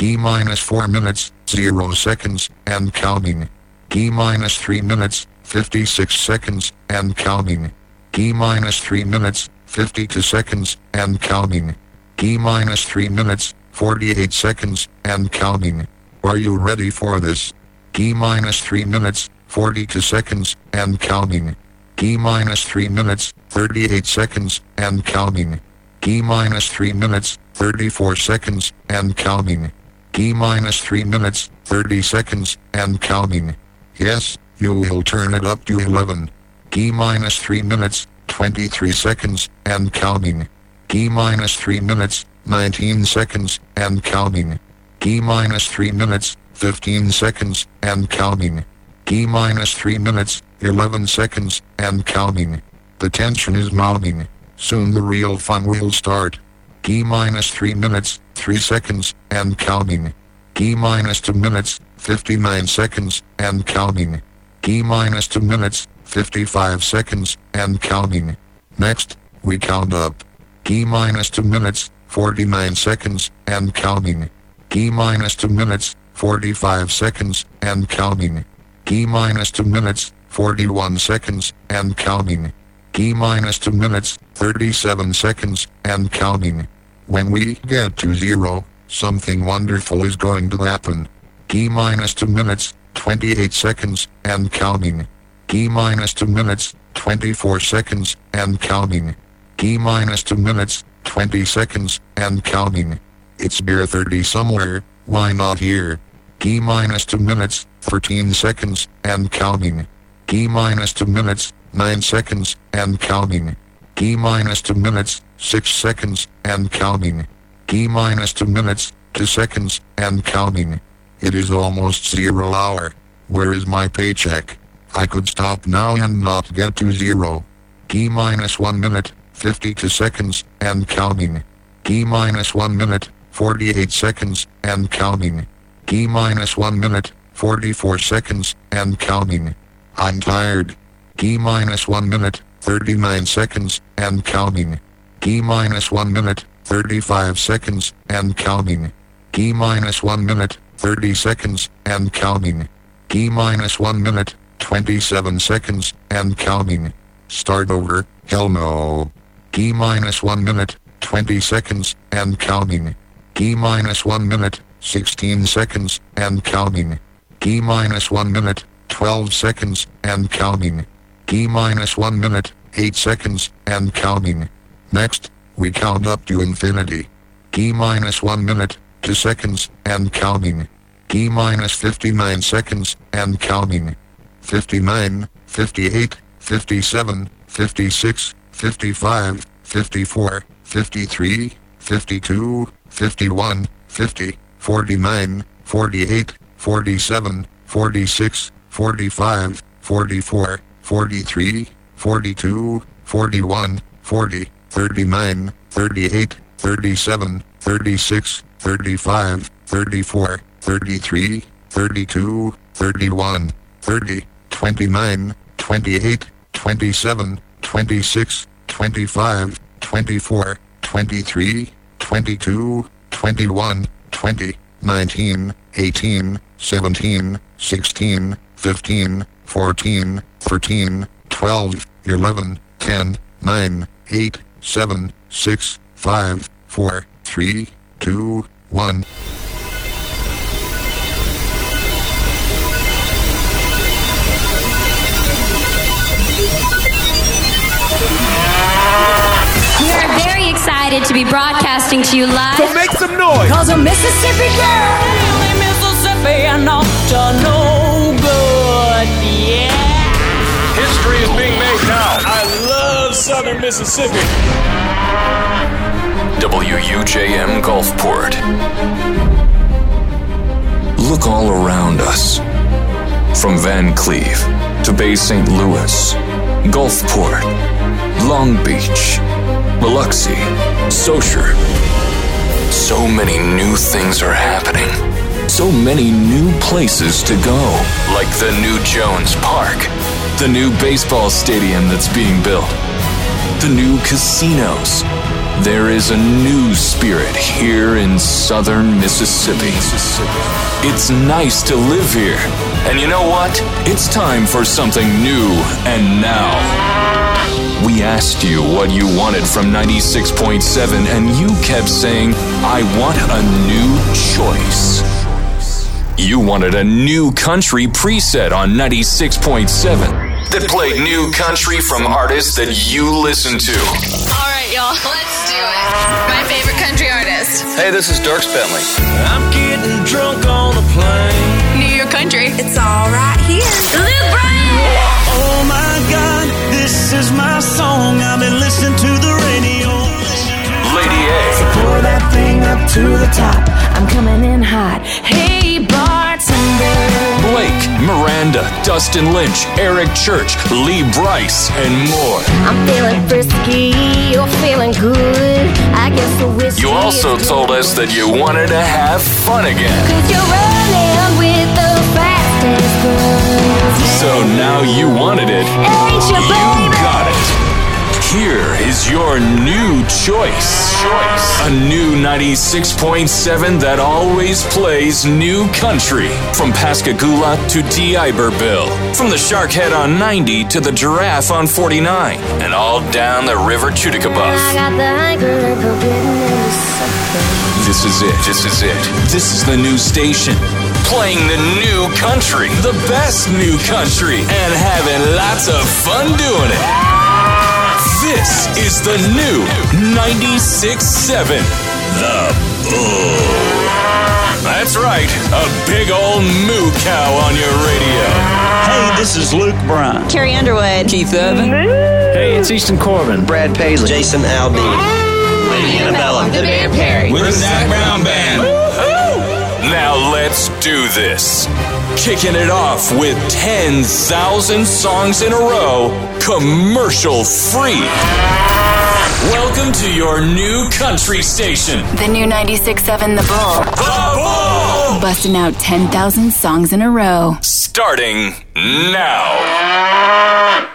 T minus 4 minutes, 0 seconds, and counting. T minus 3 minutes, 56 seconds, and counting. T minus 3 minutes, 52 seconds, and counting. T minus 3 minutes, 48 seconds, and counting. Are you ready for this? T minus 3 minutes, 42 seconds, and counting. T minus 3 minutes, 38 seconds, and counting. T minus 3 minutes, 34 seconds, and counting. T minus 3 minutes, 30 seconds, and counting. Yes, you will turn it up to 11. T minus 3 minutes, 23 seconds, and counting. T minus 3 minutes, 19 seconds, and counting. T minus 3 minutes, 15 seconds, and counting. T minus 3 minutes, 11 seconds, and counting. The tension is mounting. Soon the real fun will start. T minus 3 minutes, 3 seconds, and counting. T minus 2 minutes, 59 seconds, and counting. T minus 2 minutes, 55 seconds, and counting. Next, we count up. T minus 2 minutes, 49 seconds, and counting. T minus 2 minutes, 45 seconds, and counting. T minus 2 minutes, 41 seconds, and counting. T minus 2 minutes, 37 seconds, and counting. When we get to 0, something wonderful is going to happen. T minus 2 minutes, 28 seconds, and counting. T minus 2 minutes, 24 seconds, and counting. T minus 2 minutes, 20 seconds, and counting. It's beer 30 somewhere, why not here? T minus 2 minutes, 13 seconds, and counting. T minus 2 minutes, 9 seconds, and counting. T minus 2 minutes, 6 seconds, and counting. T minus 2 minutes, 2 seconds, and counting. It is almost 0 hour. Where is my paycheck? I could stop now and not get to 0. T minus 1 minute, 52 seconds, and counting. T minus 1 minute, 48 seconds, and counting. T minus 1 minute, 44 seconds, and counting. I'm tired. T minus 1 minute, 39 seconds, and counting. T minus 1 minute, 35 seconds, and counting. T minus 1 minute, 30 seconds, and counting. T minus 1 minute, 27 seconds, and counting. Start over, hell no. T minus 1 minute, 20 seconds, and counting. T minus 1 minute, 16 seconds, and counting. T minus 1 minute, 12 seconds, and counting. T minus 1 minute, 8 seconds, and counting. Next, we count up to infinity. T minus 1 minute, 2 seconds, and counting. T minus 59 seconds, and counting. 59, 58, 57, 56, 55, 54, 53, 52, 51, 50, 49, 48, 47, 46, 45, 44, 43, 42, 41, 40, 39, 38, 37, 36, 35, 34, 33, 32, 31, 30, 29, 28, 27, 26, 25, 24, 23, 22, 21, 20, 19, 18, 17, 16, 15, 14, 13, 12, 11, 10, 9, 8, 7, 6, 5, 4, 3, 2, 1. We are very excited to be broadcasting to you live. So make some noise. Cause a Mississippi girl, Mississippi and up to no good, yeah. History is being made now. I love Southern Mississippi. WUJM Gulfport. Look all around us. From Van Cleve to Bay St. Louis, Gulfport, Long Beach, Biloxi, Sauger. So many new things are happening. So many new places to go. Like the new Jones Park, the new baseball stadium that's being built, the new casinos, There is a new spirit here in southern Mississippi. It's nice to live here. And you know what? It's time for something new and now. We asked you what you wanted from 96.7, and you kept saying, I want a new choice. You wanted a new country preset on 96.7 that played new country from artists that you listen to. All right, y'all, let's do it. My favorite country artist. Hey, this is Dirks Bentley. I'm getting drunk on a plane. New York country. It's all right here. Luke Bryan. Oh my God, this is my song. I've been listening to the radio. Lady A. So pour that thing up to the top. I'm coming in hot. Hey, bartender. Blake, Miranda, Dustin Lynch, Eric Church, Lee Bryce, and more. I'm feeling frisky. You're feeling good. I guess the whiskey. You also told us that you wanted to have fun again. 'Cause you're running with the fastest girls. So now you wanted it. Ain't you, You baby? got it. Here is your new choice. A new 96.7 that always plays new country. From Pascagoula to D'Iberville. From the Sharkhead on 90 to the Giraffe on 49. And all down the River Chuticabuff. I got the hankering for getting into something. This is it. This is it. This is the new station. Playing the new country. The best new country. And having lots of fun doing it. This is the new 96.7. The Bull. That's right. A big old moo cow on your radio. Hey, this is Luke Bryan. Carrie Underwood. Keith Urban. Hey, it's Easton Corbin. Brad Paisley. Jason Aldean. Lady Annabella. The Bear Perry. With the Zach Brown Band. Now let's do this. Kicking it off with 10,000 songs in a row, commercial free. Welcome to your new country station. The new 96.7 The Bull. The Bull! Busting out 10,000 songs in a row. Starting now.